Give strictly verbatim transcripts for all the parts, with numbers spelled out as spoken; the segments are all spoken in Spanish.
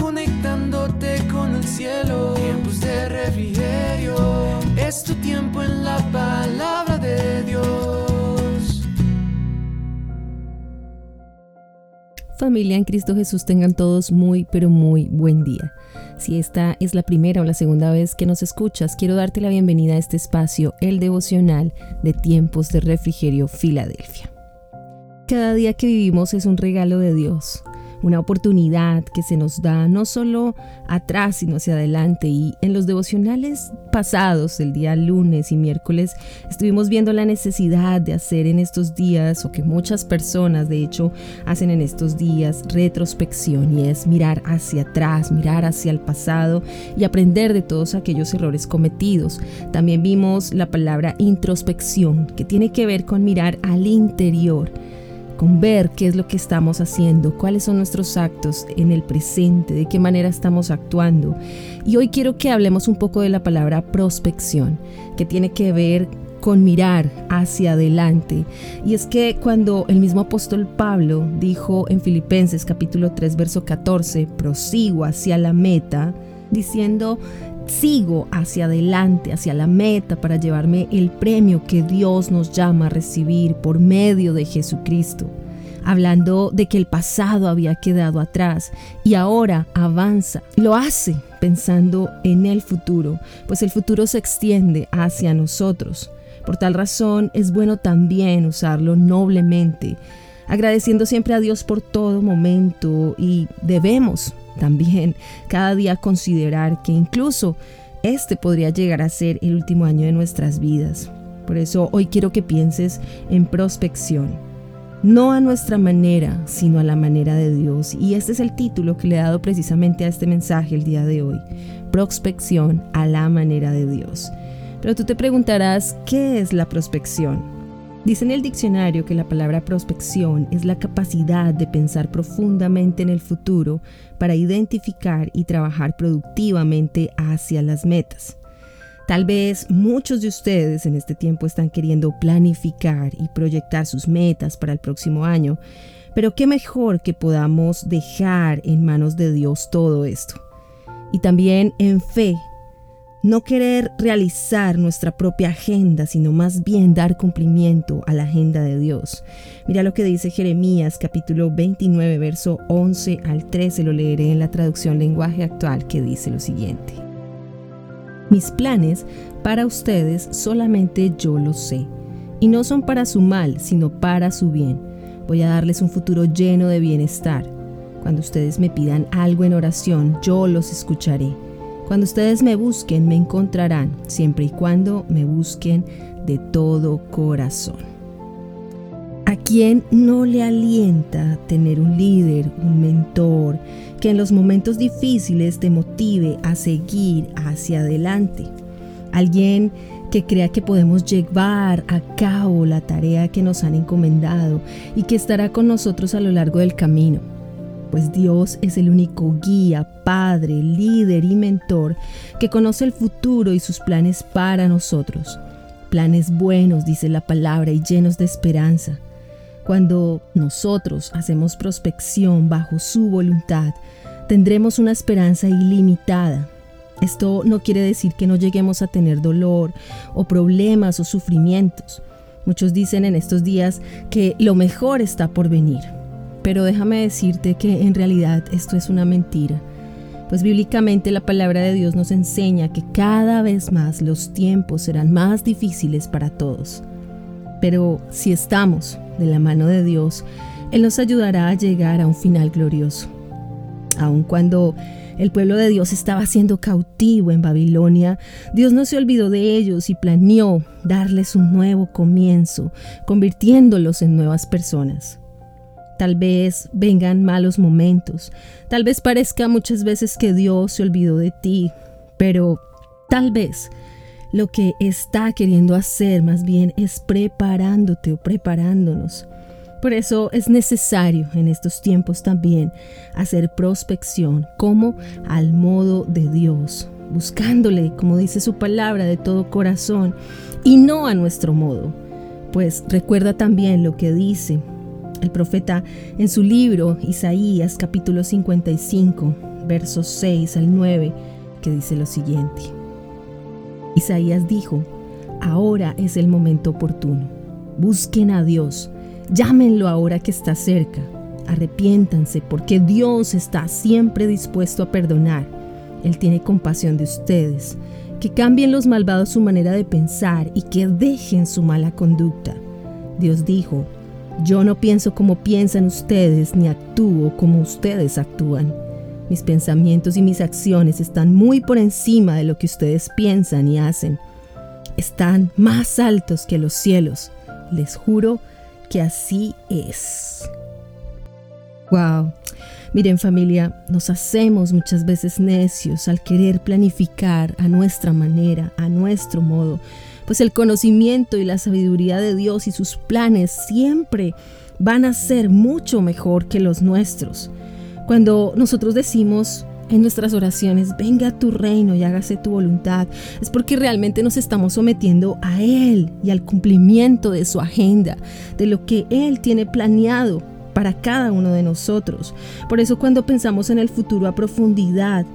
conectándote con el cielo. Tiempos de refrigerio, es tu tiempo en la palabra de Dios. Familia en Cristo Jesús, tengan todos muy pero muy buen día. Si esta es la primera o la segunda vez que nos escuchas, quiero darte la bienvenida a este espacio, el devocional de Tiempos de Refrigerio Filadelfia. Cada día que vivimos es un regalo de Dios, una oportunidad que se nos da no solo atrás sino hacia adelante. Y en los devocionales pasados, el día lunes y miércoles, estuvimos viendo la necesidad de hacer en estos días, o que muchas personas de hecho hacen en estos días, retrospección, y es mirar hacia atrás, mirar hacia el pasado y aprender de todos aquellos errores cometidos. También vimos la palabra introspección, que tiene que ver con mirar al interior, con ver qué es lo que estamos haciendo, cuáles son nuestros actos en el presente, de qué manera estamos actuando. Y hoy quiero que hablemos un poco de la palabra prospección, que tiene que ver con mirar hacia adelante. Y es que cuando el mismo apóstol Pablo dijo en Filipenses capítulo tres verso catorce, prosigo hacia la meta, diciendo: sigo hacia adelante, hacia la meta para llevarme el premio que Dios nos llama a recibir por medio de Jesucristo. Hablando de que el pasado había quedado atrás y ahora avanza. Lo hace pensando en el futuro, pues el futuro se extiende hacia nosotros. Por tal razón es bueno también usarlo noblemente, agradeciendo siempre a Dios por todo momento, y debemos también cada día considerar que incluso este podría llegar a ser el último año de nuestras vidas. Por eso hoy quiero que pienses en prospección, no a nuestra manera, sino a la manera de Dios. Y este es el título que le he dado precisamente a este mensaje el día de hoy: prospección a la manera de Dios. Pero tú te preguntarás, ¿qué es la prospección? Dice en el diccionario que la palabra prospección es la capacidad de pensar profundamente en el futuro para identificar y trabajar productivamente hacia las metas. Tal vez muchos de ustedes en este tiempo están queriendo planificar y proyectar sus metas para el próximo año, pero qué mejor que podamos dejar en manos de Dios todo esto. Y también en fe, no querer realizar nuestra propia agenda, sino más bien dar cumplimiento a la agenda de Dios. Mira lo que dice Jeremías capítulo veintinueve, verso once al trece, lo leeré en la traducción lenguaje actual, que dice lo siguiente: mis planes para ustedes solamente yo los sé, y no son para su mal, sino para su bien. Voy a darles un futuro lleno de bienestar. Cuando ustedes me pidan algo en oración, yo los escucharé. Cuando ustedes me busquen, me encontrarán, siempre y cuando me busquen de todo corazón. ¿A quién no le alienta tener un líder, un mentor, que en los momentos difíciles te motive a seguir hacia adelante? Alguien que crea que podemos llevar a cabo la tarea que nos han encomendado y que estará con nosotros a lo largo del camino. Pues Dios es el único guía, padre, líder y mentor que conoce el futuro y sus planes para nosotros. Planes buenos, dice la palabra, y llenos de esperanza. Cuando nosotros hacemos prospección bajo su voluntad, tendremos una esperanza ilimitada. Esto no quiere decir que no lleguemos a tener dolor o problemas o sufrimientos. Muchos dicen en estos días que lo mejor está por venir. Pero déjame decirte que en realidad esto es una mentira, pues bíblicamente la palabra de Dios nos enseña que cada vez más los tiempos serán más difíciles para todos. Pero si estamos de la mano de Dios, Él nos ayudará a llegar a un final glorioso. Aun cuando el pueblo de Dios estaba siendo cautivo en Babilonia, Dios no se olvidó de ellos y planeó darles un nuevo comienzo, convirtiéndolos en nuevas personas. Tal vez vengan malos momentos, tal vez parezca muchas veces que Dios se olvidó de ti, pero tal vez lo que está queriendo hacer más bien es preparándote o preparándonos. Por eso es necesario en estos tiempos también hacer prospección como al modo de Dios, buscándole, como dice su palabra, de todo corazón y no a nuestro modo. Pues recuerda también lo que dice el profeta en su libro Isaías capítulo cincuenta y cinco, versos seis al nueve, que dice lo siguiente. Isaías dijo: ahora es el momento oportuno. Busquen a Dios, llámenlo ahora que está cerca. Arrepiéntanse, porque Dios está siempre dispuesto a perdonar. Él tiene compasión de ustedes. Que cambien los malvados su manera de pensar y que dejen su mala conducta. Dios dijo: yo no pienso como piensan ustedes, ni actúo como ustedes actúan. Mis pensamientos y mis acciones están muy por encima de lo que ustedes piensan y hacen. Están más altos que los cielos. Les juro que así es. Wow. Miren, familia, nos hacemos muchas veces necios al querer planificar a nuestra manera, a nuestro modo, pues el conocimiento y la sabiduría de Dios y sus planes siempre van a ser mucho mejor que los nuestros. Cuando nosotros decimos en nuestras oraciones, venga a tu reino y hágase tu voluntad, es porque realmente nos estamos sometiendo a Él y al cumplimiento de su agenda, de lo que Él tiene planeado para cada uno de nosotros. Por eso, cuando pensamos en el futuro a profundidad,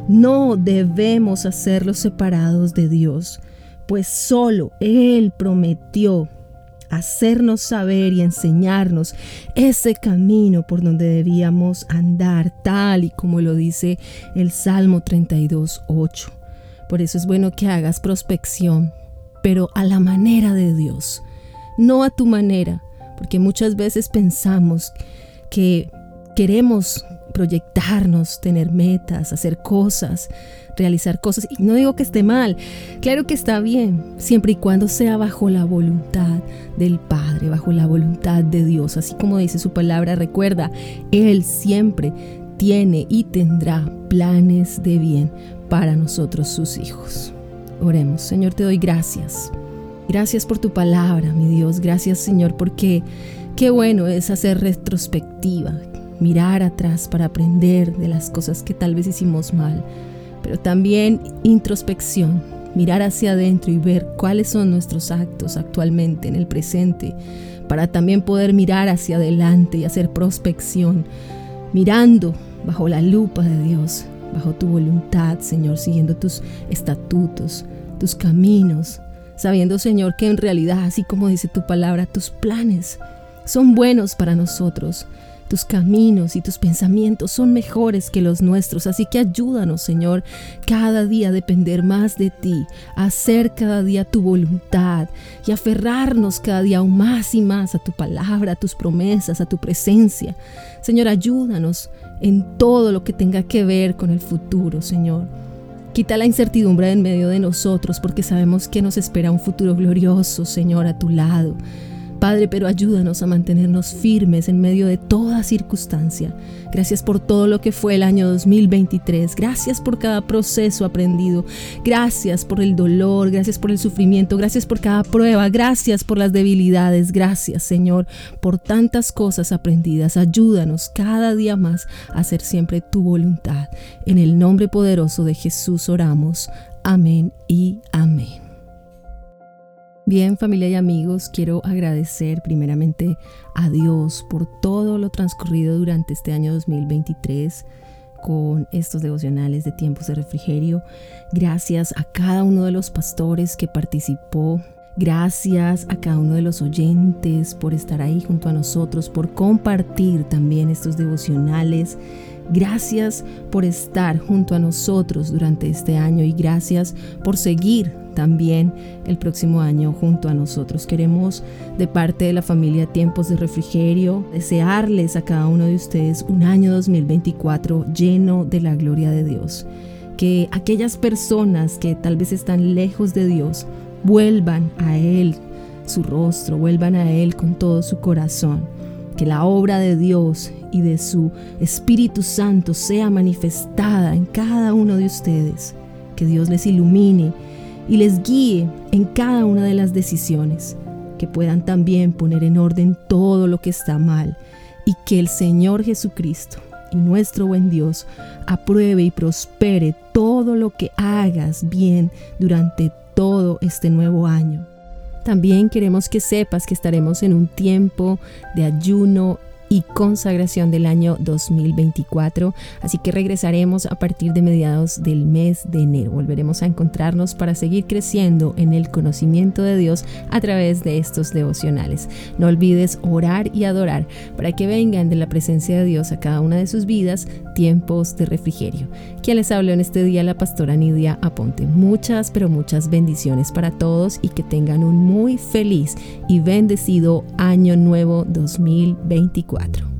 no debemos hacerlos separados de Dios, pues solo Él prometió hacernos saber y enseñarnos ese camino por donde debíamos andar, tal y como lo dice el Salmo treinta y dos, ocho. Por eso es bueno que hagas prospección, pero a la manera de Dios, no a tu manera, porque muchas veces pensamos que queremos proyectarnos, tener metas, hacer cosas, realizar cosas. Y no digo que esté mal, claro que está bien, siempre y cuando sea bajo la voluntad del Padre, bajo la voluntad de Dios. Así como dice su palabra, recuerda, Él siempre tiene y tendrá planes de bien para nosotros, sus hijos. Oremos. Señor, te doy gracias. Gracias por tu palabra, mi Dios. Gracias, Señor, porque qué bueno es hacer retrospectiva, mirar atrás para aprender de las cosas que tal vez hicimos mal, pero también introspección, mirar hacia adentro y ver cuáles son nuestros actos actualmente en el presente, para también poder mirar hacia adelante y hacer prospección, mirando bajo la lupa de Dios, bajo tu voluntad, Señor, siguiendo tus estatutos, tus caminos, sabiendo, Señor, que en realidad, así como dice tu palabra, tus planes son buenos para nosotros. Tus caminos y tus pensamientos son mejores que los nuestros, así que ayúdanos, Señor, cada día a depender más de ti, a hacer cada día tu voluntad y aferrarnos cada día aún más y más a tu palabra, a tus promesas, a tu presencia. Señor, ayúdanos en todo lo que tenga que ver con el futuro, Señor. Quita la incertidumbre en medio de nosotros, porque sabemos que nos espera un futuro glorioso, Señor, a tu lado. Padre, pero ayúdanos a mantenernos firmes en medio de toda circunstancia. Gracias por todo lo que fue el año dos mil veintitrés. Gracias por cada proceso aprendido. Gracias por el dolor. Gracias por el sufrimiento. Gracias por cada prueba. Gracias por las debilidades. Gracias, Señor, por tantas cosas aprendidas. Ayúdanos cada día más a hacer siempre tu voluntad. En el nombre poderoso de Jesús oramos. Amén y amén. Bien, familia y amigos, quiero agradecer primeramente a Dios por todo lo transcurrido durante este año dos mil veintitrés con estos devocionales de tiempos de refrigerio. Gracias a cada uno de los pastores que participó. Gracias a cada uno de los oyentes por estar ahí junto a nosotros, por compartir también estos devocionales. Gracias por estar junto a nosotros durante este año y gracias por seguir también el próximo año junto a nosotros. Queremos, de parte de la familia Tiempos de Refrigerio, desearles a cada uno de ustedes un año dos mil veinticuatro lleno de la gloria de Dios. Que aquellas personas que tal vez están lejos de Dios vuelvan a Él su rostro, vuelvan a Él con todo su corazón. Que la obra de Dios y de su Espíritu Santo sea manifestada en cada uno de ustedes. Que Dios les ilumine y les guíe en cada una de las decisiones. Que puedan también poner en orden todo lo que está mal. Y que el Señor Jesucristo y nuestro buen Dios apruebe y prospere todo lo que hagas bien durante todo este nuevo año. También queremos que sepas que estaremos en un tiempo de ayuno y consagración del año dos mil veinticuatro, así que regresaremos a partir de mediados del mes de enero. Volveremos a encontrarnos para seguir creciendo en el conocimiento de Dios a través de estos devocionales. No olvides orar y adorar para que vengan de la presencia de Dios a cada una de sus vidas tiempos de refrigerio. Quien les habló en este día, la pastora Nidia Aponte. Muchas, pero muchas bendiciones para todos y que tengan un muy feliz y bendecido año nuevo dos mil veinticuatro.